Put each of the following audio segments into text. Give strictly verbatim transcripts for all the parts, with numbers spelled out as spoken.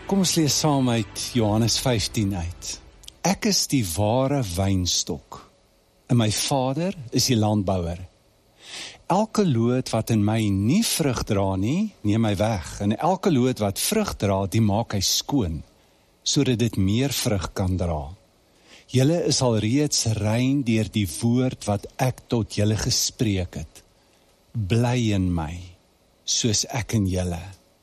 Kom ons lees saam uit Johannes vyftien uit. Ek is die ware wynstok, en my Vader is die landbouer. Elke loot wat in my nie vrug dra nie, neem hy weg, en elke loot wat vrug dra, die maak hy skoon, sodat dit meer vrug kan dra. Julle is al reeds rein deur die woord wat ek tot julle gespreek het. Bly in my, soos ek in julle.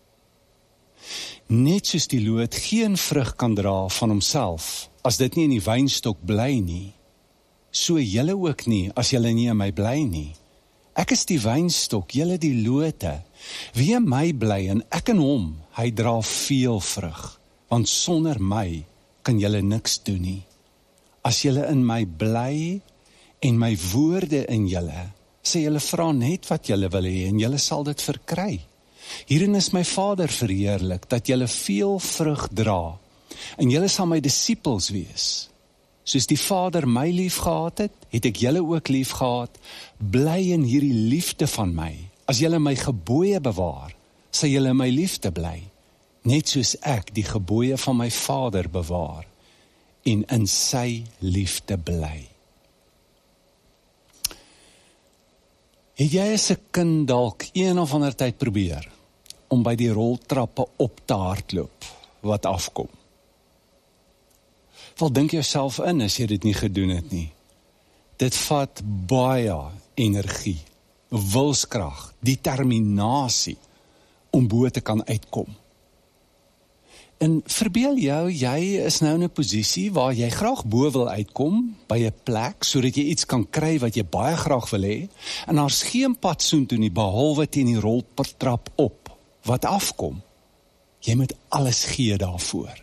Net soos die loot geen vrug kan dra van homself, as dit nie in die wynstok bly nie, so julle ook nie, as julle nie in my bly nie. Ek is die wynstok, julle die lote. Wie in my bly en ek in hom, hy dra veel vrug, want sonder my kan julle niks doen nie. As julle in my bly en my woorde in julle, sê julle vra net wat julle wil hê en julle sal dit verkry. Hierin is my Vader verheerlik, dat julle veel vrug dra, en julle sal my disippels wees. Soos die Vader my lief gehad het, het ek julle ook lief gehad, bly in hierdie liefde van my. As julle my gebooie bewaar, sal julle my liefde bly, net soos ek die gebooie van my Vader bewaar, en in sy liefde bly. Het jy as 'n kind dalk een of ander tyd probeer, om by die roltrappe op te hardloop, wat afkom? Wel, dink jouself in as jy dit nie gedoen het nie. Dit vat baie energie, wilskrag, determinasie, om bo te kan uitkom. En verbeel jou, jy is nou in 'n posisie waar jy graag bo wil uitkom, by 'n plek, sodat jy iets kan kry wat jy baie graag wil hê, en daar's geen pad soontoe nie, behalwe teen die roltrap op, wat afkom. Jy moet alles gee daarvoor.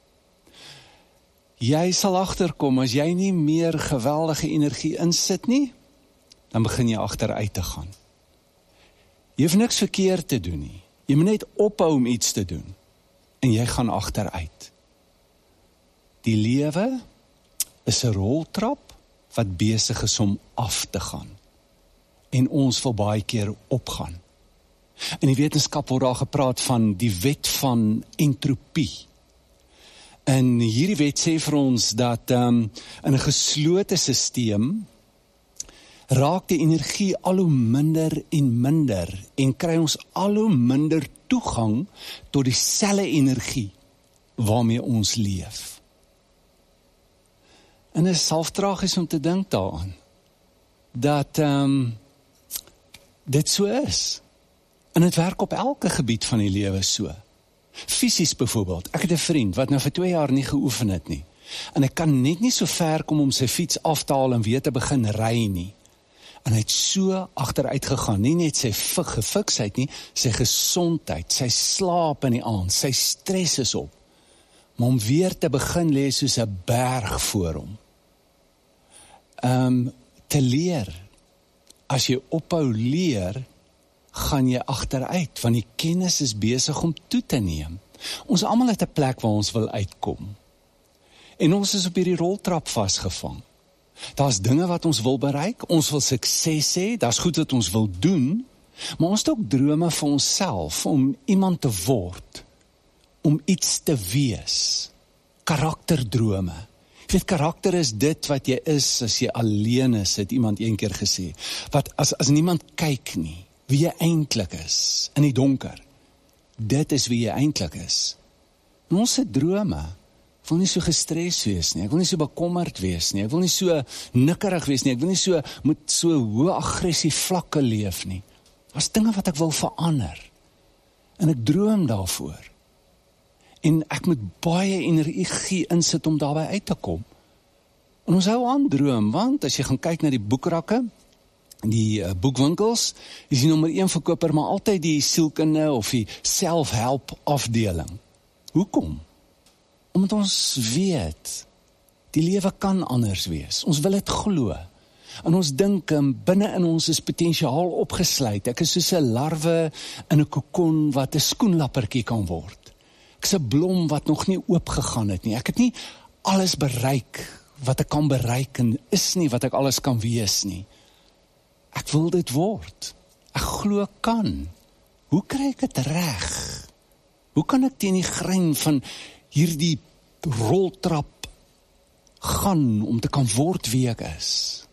Jy sal agterkom, as jy nie meer geweldige energie insit nie, dan begin jy agteruit te gaan. Jy hoef niks verkeerd te doen nie. Jy moet net ophou om iets te doen, en jy gaan agteruit. Die lewe is 'n roltrap wat besig is om af te gaan, en ons wil baie keer opgaan. In die wetenskap word daar gepraat van die wet van entropie. En hierdie wet sê vir ons dat um, in 'n geslote sisteem raak die energie al hoe minder en minder en kry ons al hoe minder toegang tot dieselfde energie waarmee ons leef. En dit is self tragies om te dink daaraan dat um, dit so is. En dit werk op elke gebied van die lewe so. Fisies byvoorbeeld, ek het 'n vriend wat nou vir twee jaar nie geoefen het nie. En ek kan net nie so ver kom om sy fiets af te haal en weer te begin ry nie. En hy het so agteruit gegaan, nie net sy gefiksheid nie, sy gesondheid, sy slaap in die aand, sy stres is op. Maar om weer te begin lê soos 'n berg voor hom. Um, te leer, as jy ophou leer, gaan jy agteruit, want die kennis is besig om toe te neem. Ons almal het 'n plek waar ons wil uitkom. En ons is op hierdie roltrap vasgevang. Daar's dinge wat ons wil bereik, ons wil sukses hê, daar's goed wat ons wil doen, maar ons het ook drome vir onsself, om iemand te word, om iets te wees. Karakterdrome. Jy weet, karakter is dit wat jy is as jy alleen is, het iemand een keer gesê. Wat as, as niemand kyk nie, wie jy eintlik is, in die donker. Dit is wie jy eintlik is. En ons het drome. Ek wil nie so gestres wees nie, ek wil nie so bekommerd wees nie, ek wil nie so nikkerig wees nie, ek wil nie so met so hoë aggressie vlakke leef nie. Daar's dinge wat ek wil verander. En ek droom daarvoor. En ek moet baie energie insit om daarby uit te kom. En ons hou aan droom, want as jy gaan kyk na die boekrakke, die uh, boekwinkels, is die nommer een verkoper, maar altyd die sielkunde of die self-help afdeling. Hoekom? Omdat ons weet, die lewe kan anders wees. Ons wil dit glo. En ons dink, um, binne in ons is potensiaal opgesluit. Ek is soos 'n larwe in 'n kokon wat 'n skoenlappertjie kan word. Ek is 'n blom wat nog nie oopgegaan het nie. Ek het nie alles bereik wat ek kan bereik en is nie wat ek alles kan wees nie. Ek wil dit word. Ek glo kan. Hoe kry ek dit reg? Hoe kan ek teen die grein van hierdie roltrap gaan om te kan word wie ek is?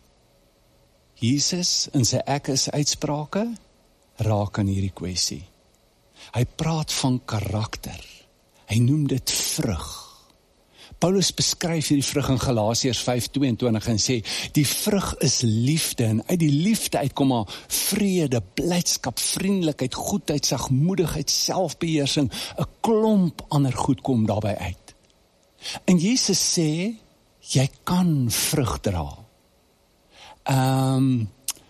Jesus in sy ek is uitsprake raak aan hierdie kwessie. Hy praat van karakter. Hy noem dit vrug. Paulus beskryf hierdie vrug in Galasiërs vyf tweeëntwintig en sê, die vrug is liefde, en uit die liefde uitkom maar vrede, blydskap, vriendelikheid, goedheid, sagmoedigheid, selfbeheersing, 'n klomp ander goed kom daarbey uit. En Jesus sê, jy kan vrug dra. Ehm um,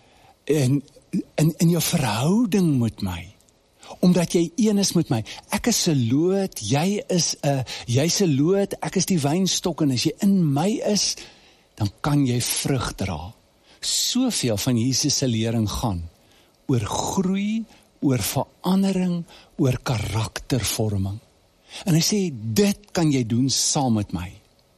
en in in jou verhouding met my, omdat jy een is met my. Ek is 'n loot, jy is 'n jy's 'n loot, ek is die wynstok, en as jy in my is, dan kan jy vrug dra. Soveel van Jesus se lering gaan oor groei, oor verandering, oor karaktervorming. En hy sê, dit kan jy doen saam met my.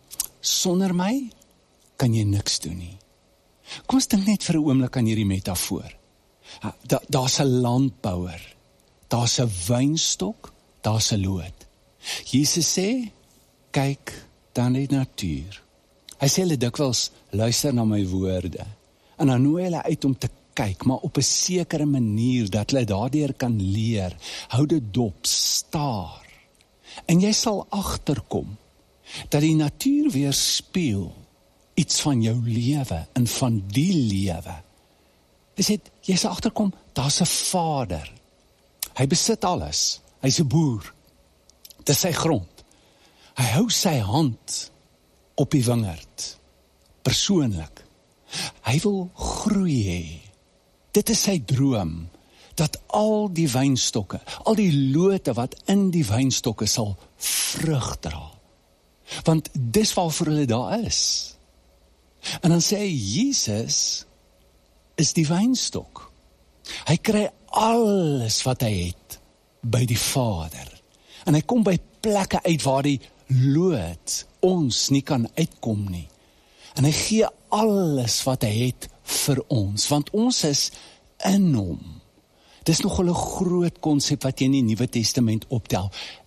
Sonder my kan jy niks doen nie. Kom ons dink net vir 'n oomblik aan hierdie metafoor. Da, daar's 'n landbouer, daar's 'n wynstok, daar's 'n loot. Jesus sê, kyk dan die natuur. Hy sê hulle dikwels, luister na my woorde. En dan nooi hulle uit om te kyk, maar op 'n sekere manier, dat hulle daardeur kan leer. Hou dit dop, staar. En jy sal agterkom, dat die natuur weerspieël iets van jou lewe, en van die lewe. Hy sê, jy sal agterkom, daar's 'n vader. Hy besit alles. Hy's 'n boer. Dis sy grond. Hy hou sy hand op die wingerd. Persoonlik. Hy wil groei hê. Dit is sy droom, dat al die wynstokke, al die lote wat in die wynstokke sal vrug dra. Want dis waarvoor hulle daar is. En dan sê hy, Jesus is die wynstok. Hy kry alles wat hy het by die Vader. En hy kom by plekke uit waar die loot ons nie kan uitkom nie. En hy gee alles wat hy het vir ons, want ons is in hom. Dis nogal 'n groot konsep wat jy in die Nuwe Testament optel.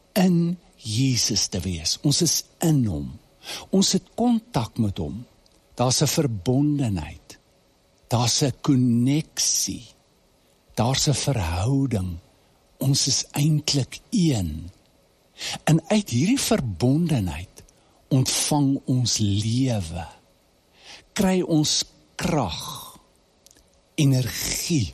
In Jesus te wees. Ons is in hom. Ons het kontak met hom. Daar's 'n verbondenheid. Daar's 'n konneksie. Daar's 'n verhouding. Ons is eintlik een. En uit hierdie verbondenheid ontvang ons lewe. Kry ons krag, energie,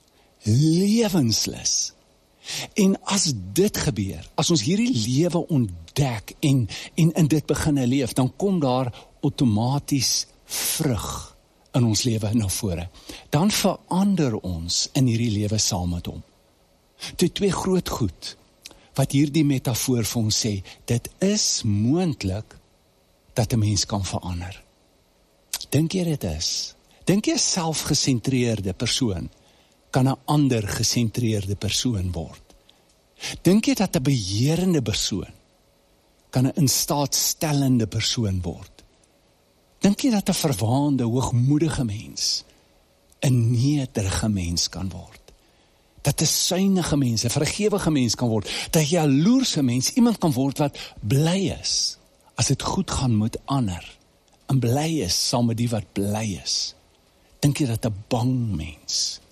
lewenslus. En as dit gebeur, as ons hierdie lewe ontdek en en in dit begin leef, dan kom daar outomaties vrug in ons lewe na vore. Dan verander ons in hierdie lewe saam met hom. Dit twee groot goed wat hierdie metafoor vir ons sê, dit is moontlik dat 'n mens kan verander. Dink jy dit is? Dink jy 'n selfgesentreerde persoon kan 'n ander gesentreerde persoon word? Dink jy dat 'n beheerende persoon kan 'n instaatstellende persoon word? Dink jy dat 'n verwaande, hoogmoedige mens 'n nederige mens kan word? Dat 'n suiwige mens, 'n vergewige mens kan word? Dat 'n jaloerse mens iemand kan word wat bly is as dit goed gaan met ander en bly is saam met die wat bly is? Dink jy dat 'n bang mens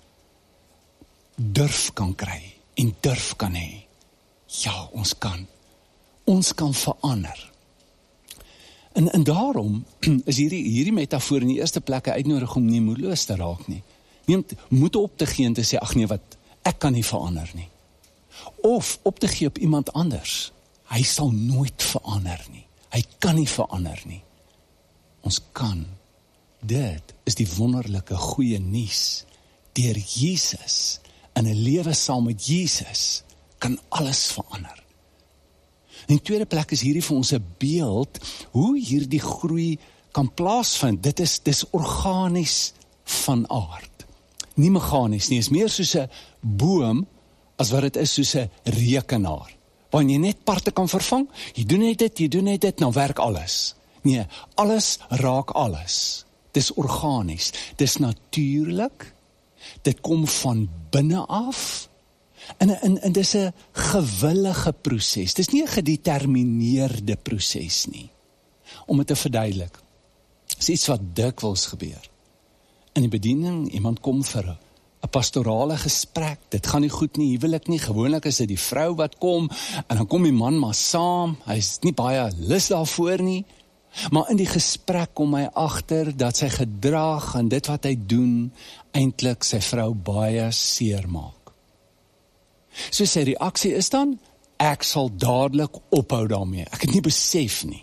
durf kan kry en durf kan hê? Ja, ons kan. Ons kan verander. En, en daarom is hierdie, hierdie metafoor in die eerste plek 'n uitnodiging om nie moedeloos te raak nie. Nie om moed op te gee en te sê, ag nee, wat, ek kan nie verander nie. Of op te gee op iemand anders. Hy sal nooit verander nie. Hy kan nie verander nie. Ons kan. Dit is die wonderlike goeie nuus. Deur Jesus, in 'n lewe saam met Jesus, kan alles verander. In die tweede plek is hierdie vir ons 'n beeld hoe hierdie groei kan plaasvind. Dit is dis organies van aard. Nie meganies nie, is meer soos 'n boom as wat dit is soos 'n rekenaar. Wanneer jy net parte kan vervang, jy doen net dit, jy doen net dit, dan werk alles. Nee, alles raak alles. Dis organies, dis natuurlik. Dit kom van binne af. En, en, en dis 'n gewillige proses. Dis nie 'n gedetermineerde proses nie. Om dit te verduidelik. Dis iets wat dikwels gebeur. In die bediening, iemand kom vir 'n pastorale gesprek, dit gaan nie goed nie, huwelik nie, gewoonlik is dit die vrou wat kom, en dan kom die man maar saam, hy is nie baie lus daarvoor nie, maar in die gesprek kom hy agter dat sy gedrag en dit wat hy doen, eintlik sy vrou baie seer maak. So sy reaksie is dan, ek sal dadelik ophou daarmee, ek het nie besef nie.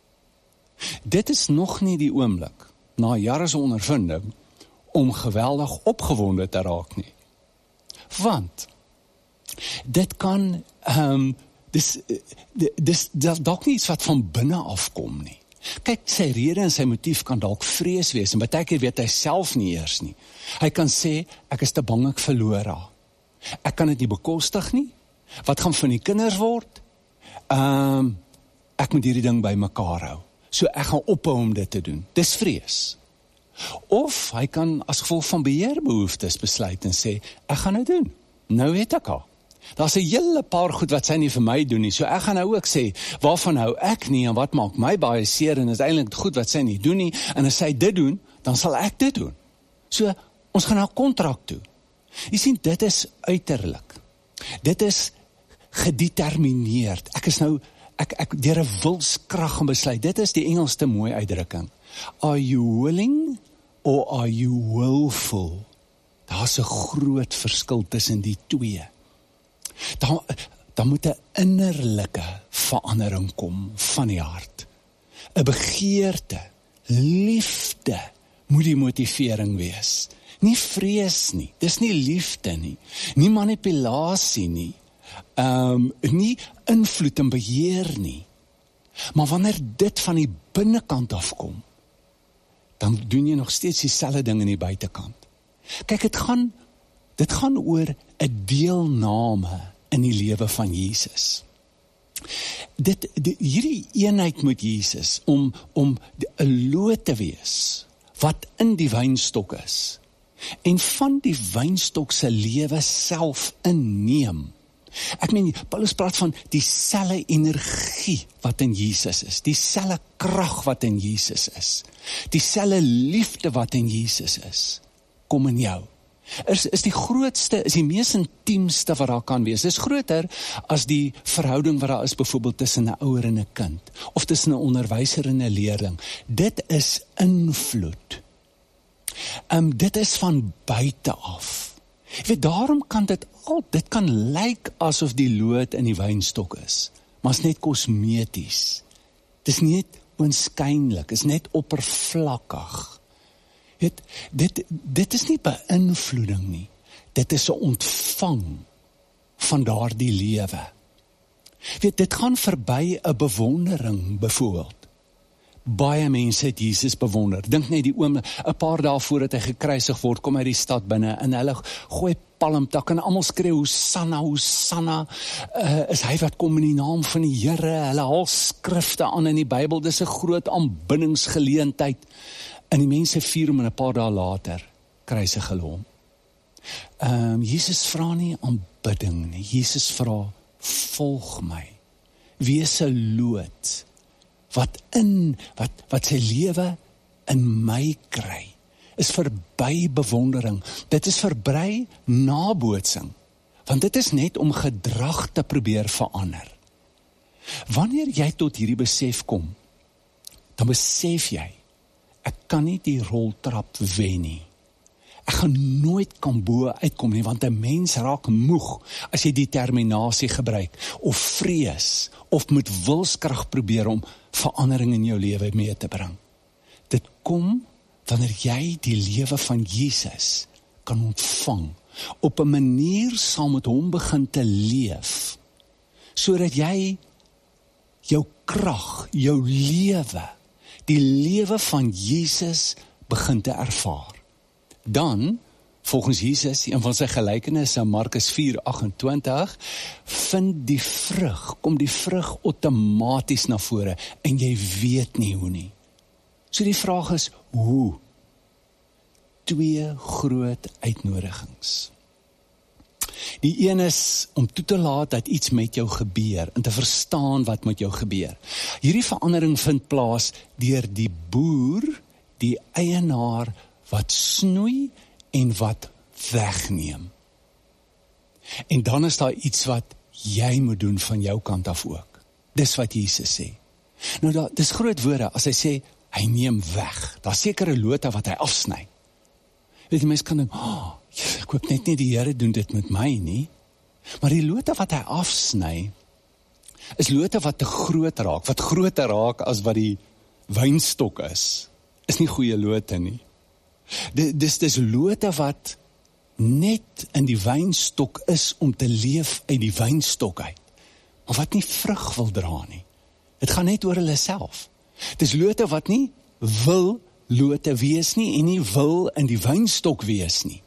Dit is nog nie die oomblik, na jare se ondervinding, om geweldig opgewonde te raak nie. Want, dit kan, um, dis, dis, dis dalk nie iets wat van binne afkom nie. Kyk, sy rede en sy motief kan dalk vrees wees, en baie keer weet hy self nie eers nie. Hy kan sê, ek is te bang ek verloor haar. Ek kan dit nie bekostig nie. Wat gaan van die kinders word? Um, ek moet hierdie ding by mekaar hou. So ek gaan ophou om dit te doen. Dis vrees. Of hy kan as gevolg van beheerbehoeftes besluit en sê, ek gaan dit doen. Nou weet ek al. Daar's 'n hele paar goed wat sy nie vir my doen nie. So ek gaan nou ook sê, waarvan hou ek nie en wat maak my baie seer en is eintlik goed wat sy nie doen nie. En as sy dit doen, dan sal ek dit doen. So ons gaan nou kontrak toe. Jy sien, dit is uiterlik. Dit is gedetermineerd. Ek is nou, ek, ek deur 'n wilskrag en besluit. Dit is die Engelse mooi uitdrukking. Are you willing or are you willful? Daar's 'n groot verskil tussen die twee. Daar, daar moet 'n innerlike verandering kom van die hart. 'n Begeerte, liefde moet die motivering wees. Nie vrees nie, dis nie liefde nie, nie manipulasie nie, um, nie invloed en beheer nie. Maar wanneer dit van die binnekant afkom, dan doen jy nog steeds dieselfde ding in die buitekant. Kyk, dit gaan, dit gaan oor 'n deelname in die lewe van Jesus. Dit, die, hierdie eenheid met Jesus, om, om 'n loot te wees, wat in die wynstok is, en van die wynstok se lewe self inneem. Ek meen, Paulus praat van dieselfde energie wat in Jesus is, dieselfde krag wat in Jesus is, dieselfde liefde wat in Jesus is, kom in jou. Is, is die grootste, is die mees intiemste wat daar kan wees. Is groter as die verhouding wat daar is, byvoorbeeld tussen 'n ouer en 'n kind, of tussen 'n onderwyser en 'n leerling. Dit is invloed. Um, dit is van buite af. Jy weet, daarom kan dit al, dit kan lyk asof die lood in die wynstok is, maar is net kosmeties. Dit is net oënskynlik, is net oppervlakkig. Weet, dit, dit is nie beïnvloeding nie, dit is 'n ontvang van daardie lewe. Weet, dit gaan verby 'n bewondering, byvoorbeeld. Baie mense het Jesus bewonder. Dink net die oom, 'n paar dae voordat hy gekruisig word, kom hy die stad binne en hulle gooi palmtak en almal skree Hosanna, Hosanna, uh, is hy wat kom in die naam van die Here. Hulle haal skrifte aan in die Bybel. Dis 'n groot aanbiddingsgeleentheid. En die mense vier hom en 'n paar dae later kruisig hulle hom. Um, Jesus vra nie aanbidding nie. Jesus vra, volg my. Wees 'n loot wat in, wat, wat sy lewe in my kry, is verby bewondering. Dit is verby nabootsing, want dit is net om gedrag te probeer verander. Wanneer jy tot hierdie besef kom, dan besef jy, ek kan nie die roltrap wen nie. Ek gaan nooit kan bo uitkom nie, want 'n mens raak moeg as jy determinasie gebruik, of vrees, of met wilskrag probeer om verandering in jou lewe mee te bring. Dit kom wanneer jy die lewe van Jesus kan ontvang, op 'n manier saam met hom begin te leef, sodat jy jou krag, jou lewe, die lewe van Jesus begin te ervaar. Dan, volgens Jesus, een van sy gelykenisse in Markus vier agt-en-twintig, vind die vrug, kom die vrug outomaties na vore, en jy weet nie hoe nie. So die vraag is, hoe? Twee groot uitnodigings. Die een is om toe te laat dat iets met jou gebeur en te verstaan wat met jou gebeur. Hierdie verandering vind plaas deur die boer, die eienaar wat snoei en wat wegneem. En dan is daar iets wat jy moet doen van jou kant af ook. Dis wat Jesus sê. Nou, da, dis groot woorde as hy sê, hy neem weg. Daar is sekere lote wat hy afsny. Weet die mens kan dan, oh, ek hoop net nie die Here doen dit met my nie. Maar die lote wat hy afsny, is lote wat te groot raak, wat groter raak as wat die wynstok is. Is nie goeie lote nie. Dis dis lote wat net in die wynstok is om te leef uit die wynstok uit, maar wat nie vrug wil dra nie. Dit gaan net oor hulle self. Dis lote wat nie wil lote wees nie en nie wil in die wynstok wees nie.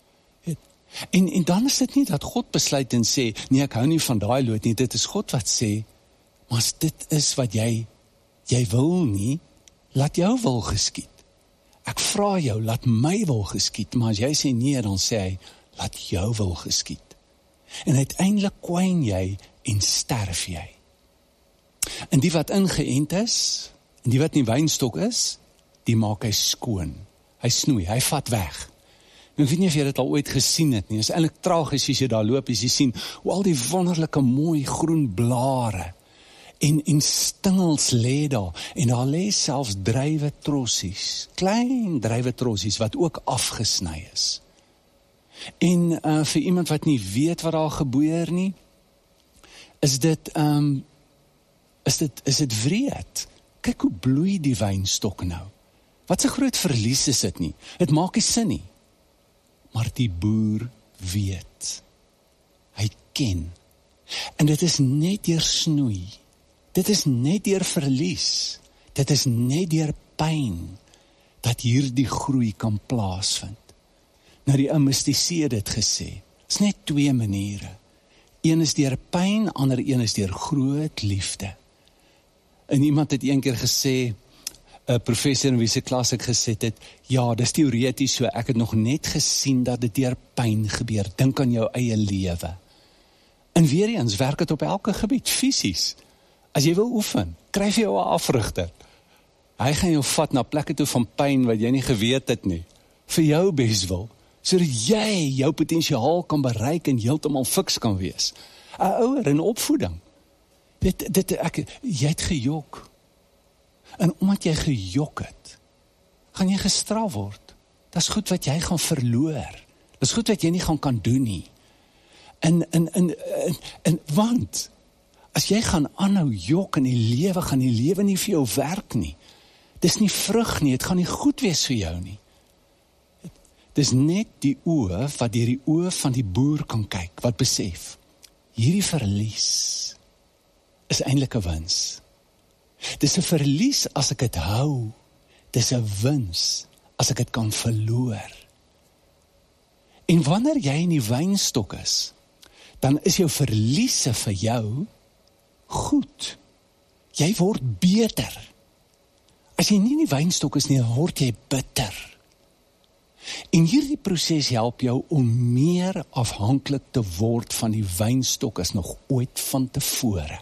En, en dan is dit nie dat God besluit en sê, nee, ek hou nie van daai loot nie, dit is God wat sê, maar as dit is wat jy, jy wil nie, laat jou wil geskied. Ek vra jou, laat my wil geskied, maar as jy sê nee, dan sê hy, laat jou wil geskied. En uiteindelik kwyn jy en sterf jy. En die wat ingeënt is, en die wat nie wynstok is, die maak hy skoon. Hy snoei, hy vat weg. Nou, ek weet nie of jy dit al ooit gesien het nie, is eintlik tragies as jy daar loop, as jy sien, hoe al die wonderlike mooi groen blare, en, en stingels lê daar, en daar lê selfs druiwe trossies, klein druiwe trossies, wat ook afgesny is. En uh, vir iemand wat nie weet wat daar gebeur nie, is dit, um, is dit, is dit wreed. Kyk hoe bloei die wynstok nou. Wat 'n groot verlies is dit nie. Het maak nie sin nie. Maar die boer weet. Hy ken. En dit is net deur snoei. Dit is net deur verlies. Dit is net deur pyn dat hierdie groei kan plaasvind. Nou die mystici het dit gesê. Dit is net twee maniere. Een is deur pyn, ander een is deur groot liefde. En iemand het een keer gesê, 'n professor in wie se klas ek gesit het, ja, dis teoreties so, ek het nog net gesien dat dit deur pyn gebeur. Dink aan jou eie lewe. En weer eens werk dit op elke gebied, fisies. As jy wil oefen, kry jy jou 'n afrigter. Hy gaan jou vat na plekke toe van pyn wat jy nie geweet het nie, vir jou beswil, sodat jy jou potensiaal kan bereik en heeltemal fiks kan wees. 'n Ouer in opvoeding. Dit, dit, ek, jy het gejok. En omdat jy gejok het, gaan jy gestraf word. Dat is goed wat jy gaan verloor. Dat is goed wat jy nie gaan kan doen nie. En, en, en, en, en want, as jy gaan aanhou jok in die lewe, gaan die lewe nie vir jou werk nie. Dis nie vrug nie, het gaan nie goed wees vir jou nie. Dis net die oë wat deur die oë van die boer kan kyk, wat besef, hierdie verlies is eintlik 'n wins. Dis 'n verlies as ek dit hou, dis 'n wins as ek dit kan verloor. En wanneer jy in die wynstok is, dan is jou verliese vir jou goed. Jy word beter. As jy nie in die wynstok is nie, dan word jy bitter. En hierdie proses help jou om meer afhanklik te word van die wynstok as nog ooit van tevore.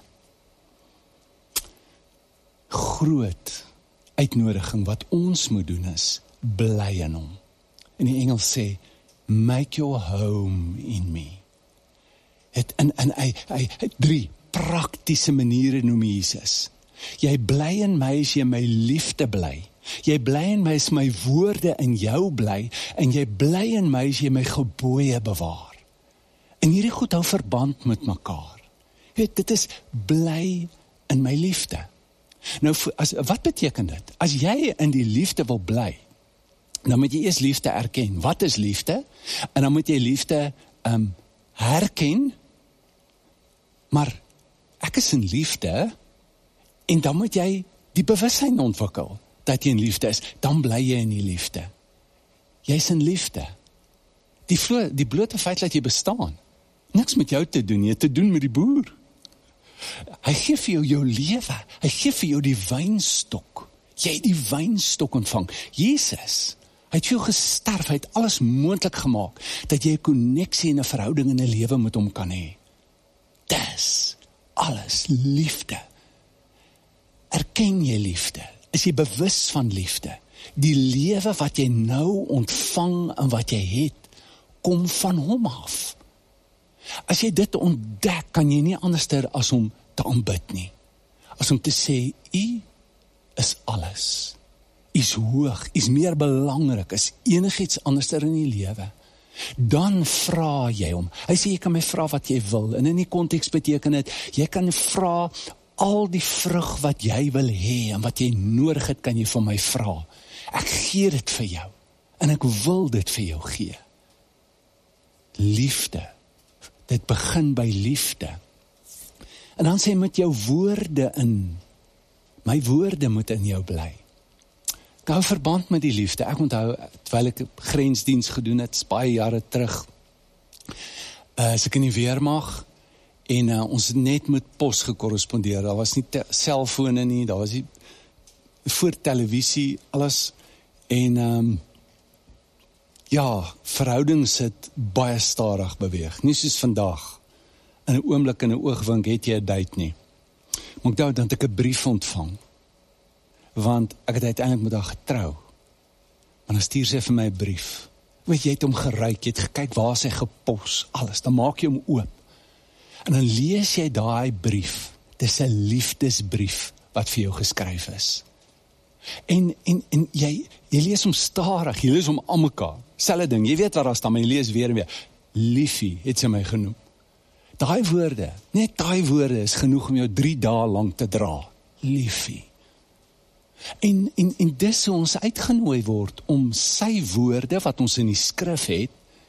Groot uitnodiging wat ons moet doen is, bly in hom. In die Engels sê, make your home in me. Het, en en hy, hy, hy drie praktiese maniere noem Jesus. Jy bly in my as jy my liefde bly. Jy bly in my as my woorde in jou bly, en jy bly in my as jy my gebooie bewaar. En hierdie goed hou verband met mekaar. Jy weet, dit is bly in my liefde. Nou, as, wat beteken dit? As jy in die liefde wil bly, dan moet jy eers liefde erken. Wat is liefde? En dan moet jy liefde um, herken, maar ek is in liefde, en dan moet jy die bewussyn ontwikkel, dat jy in liefde is, dan bly jy in die liefde. Jy is in liefde. Die, vlo, die blote feit dat jy bestaan, niks met jou te doen, jy te doen met die boer. Hy gee vir jou jou lewe, hy gee vir jou die wynstok. Jy het die wynstok ontvang. Jesus, Hy het vir jou gesterf, hy het alles moontlik gemaak, dat jy 'n konneksie en 'n verhouding in 'n lewe met hom kan hê. Dis alles liefde. Erken jy liefde? Is jy bewus van liefde? Die lewe wat jy nou ontvang en wat jy het, kom van hom af. As jy dit ontdek, kan jy nie anderster as om te aanbid nie. As om te sê, U is alles. U is hoog, U is meer belangrik as enigiets anderster in die lewe. Dan vra jy hom. Hy sê, jy kan my vra wat jy wil. En in die konteks beteken dit, jy kan vra al die vrug wat jy wil hê en wat jy nodig het, kan jy van my vra. Ek gee dit vir jou. En ek wil dit vir jou gee. Liefde. Dit begin by liefde. En dan sê hy met jou woorde in. My woorde moet in jou bly. Ek hou verband met die liefde. Ek onthou, terwyl ek grensdiens gedoen het, baie jare terug, uh, as ek in die weermag, en uh, ons het net met pos gekorrespondeer. Daar was nie selfone nie, daar was nie voor televisie, alles. En um, ja, verhoudings het baie stadig beweeg. Nie soos vandag. In 'n oomblik, in 'n oogwink het jy 'n date nie. Maar ek dink dat ek 'n brief ontvang. Want ek het uiteindelik met haar getrou. Maar dan stuur sy vir my 'n brief. Weet jy, het hom geruik, jy het gekyk waar sy gepos, alles. Dan maak jy hom oop. En dan lees jy daai brief. Dis 'n liefdesbrief wat vir jou geskryf is. En, en, en jy, jy lees hom stadig, jy lees hom aan mekaar. Selfde ding, jy weet wat daar staan, maar jy lees weer en weer. Liefie, het sy my genoem. Daai woorde, net daai woorde is genoeg om jou drie dae lang te dra. Liefie. En, en, en dis hoe ons uitgenooi word om sy woorde, wat ons in die skrif het,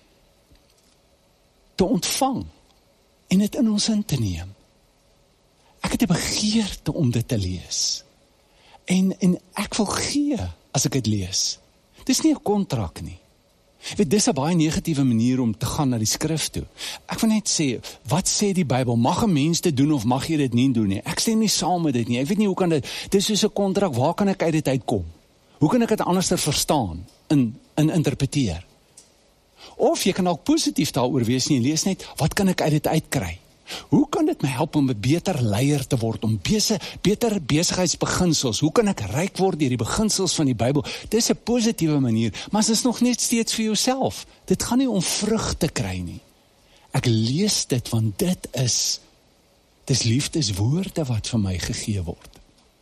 te ontvang. En dit in ons in te neem. Ek het 'n begeerte om dit te lees. En, en ek wil gee, as ek dit lees. Dis nie 'n kontrak nie. Weet, dis 'n baie negatiewe manier om te gaan na die skrif toe. Ek wil net sê, wat sê die Bybel? Mag 'n mens dit doen of mag jy dit nie doen nie? Ek stem nie saam met dit nie. Ek weet nie hoe kan dit, dis soos 'n kontrak, waar kan ek uit dit uitkom? Hoe kan ek dit anderster verstaan en, en interpreteer? Of jy kan ook positief daaroor wees en jy lees net, wat kan ek uit dit uitkry? Hoe kan dit my help om 'n beter leier te word, om bese, beter besigheidsbeginsels, hoe kan ek ryk word deur die beginsels van die Bybel? Dit is 'n positiewe manier, maar dit is nog net steeds vir jouself. Dit gaan nie om vrug te kry nie. Ek lees dit, want dit is, dis liefdeswoorde wat vir my gegee word.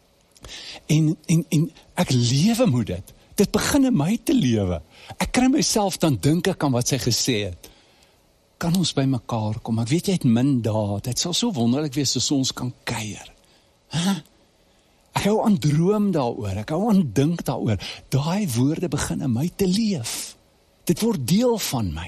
En, en, en ek lewe moet dit. Dit begin in my te lewe. Ek kry myself dan dink ek aan wat sy gesê het. Kan ons by mekaar kom? Ek weet jy het min dae. Dit sal so wonderlik wees as ons kan kuier. Huh? Ek hou aan droom daaroor. Ek hou aan dink daaroor. Daai woorde begin in my te leef. Dit word deel van my.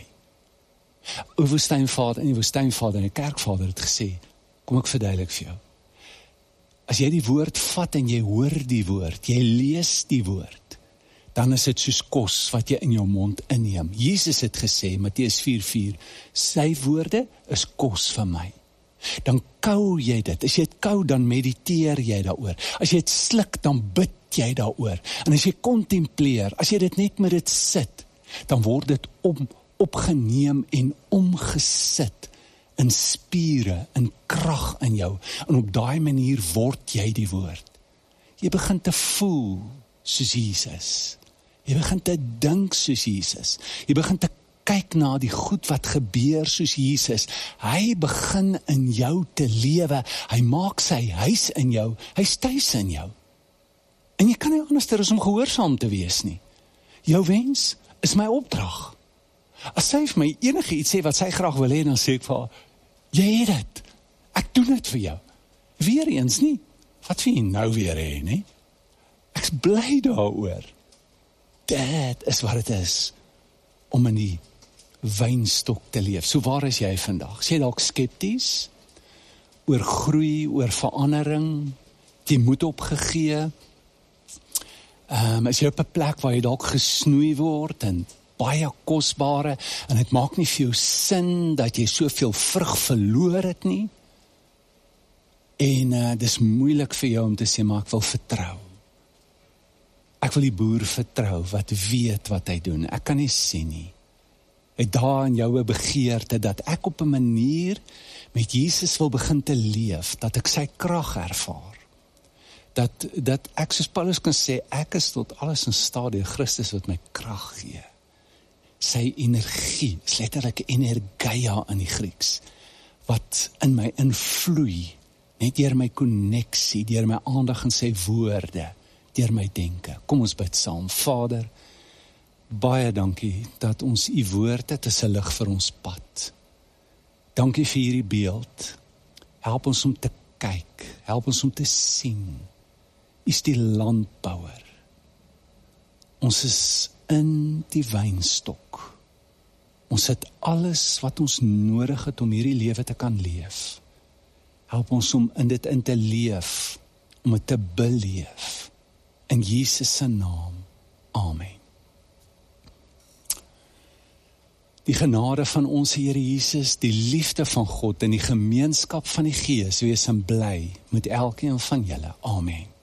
'n Woestynvader en die woestynvader en die kerkvader het gesê, kom ek verduidelik vir jou. As jy die woord vat en jy hoor die woord, jy lees die woord, dan is dit soos kos wat jy in jou mond inneem. Jesus het gesê, Matteus vier vier, sy woorde is kos vir my. Dan kou jy dit. As jy dit kou, dan mediteer jy daaroor. As jy dit sluk, dan bid jy daaroor. En as jy kontempleer, as jy dit net met dit sit, dan word dit om, opgeneem en omgesit in spiere, in krag in jou. En op daai manier word jy die woord. Jy begin te voel soos Jesus. Jy begin te dink soos Jesus. Jy begin te kyk na die goed wat gebeur soos Jesus. Hy begin in jou te lewe. Hy maak sy huis in jou. Hy tuis in jou. En jy kan nie anders as om gehoorsaam te wees nie. Jou wens is my opdrag. As sy vir my enige iets sê wat sy graag wil hê, dan sê ek vir haar, jy het dit. Ek doen dit vir jou. Weer eens nie. Wat vir jy nou weer hê, nie? Ek's bly daaroor. Dit is wat het is om in die wynstok te leef. So waar is jy vandag? Is jy dalk skepties oor groei, oor verandering, jy moed opgegee? Um, is jy op 'n plek waar jy dalk gesnoei word en baie kosbare en het maak nie vir jou sin dat jy soveel vrug verloor het nie? En uh, dis moeilik vir jou om te sê, maar ek wil vertrou. Ek wil die boer vertrou wat weet wat hy doen. Ek kan nie sien nie. Het daar in jou 'n begeerte dat ek op 'n manier met Jesus wil begin te leef, dat ek sy krag ervaar. Dat, dat ek soos Paulus kan sê, ek is tot alles in staat deur Christus wat my krag gee. Sy energie, is letterlik energia in die Grieks, wat in my invloei, net deur my konneksie, deur my aandag en sy woorde, deur my denke. Kom ons bid saam. Vader, baie dankie dat ons u woord het as 'n lig vir ons pad. Dankie vir hierdie beeld. Help ons om te kyk, help ons om te sien. U is die landbouer. Ons is in die wynstok. Ons het alles wat ons nodig het om hierdie lewe te kan leef. Help ons om in dit in te leef, om dit te beleef. In Jesus se naam. Amen. Die genade van ons Here Jesus, die liefde van God en die gemeenskap van die Gees wees en bly met elkeen van julle. Amen.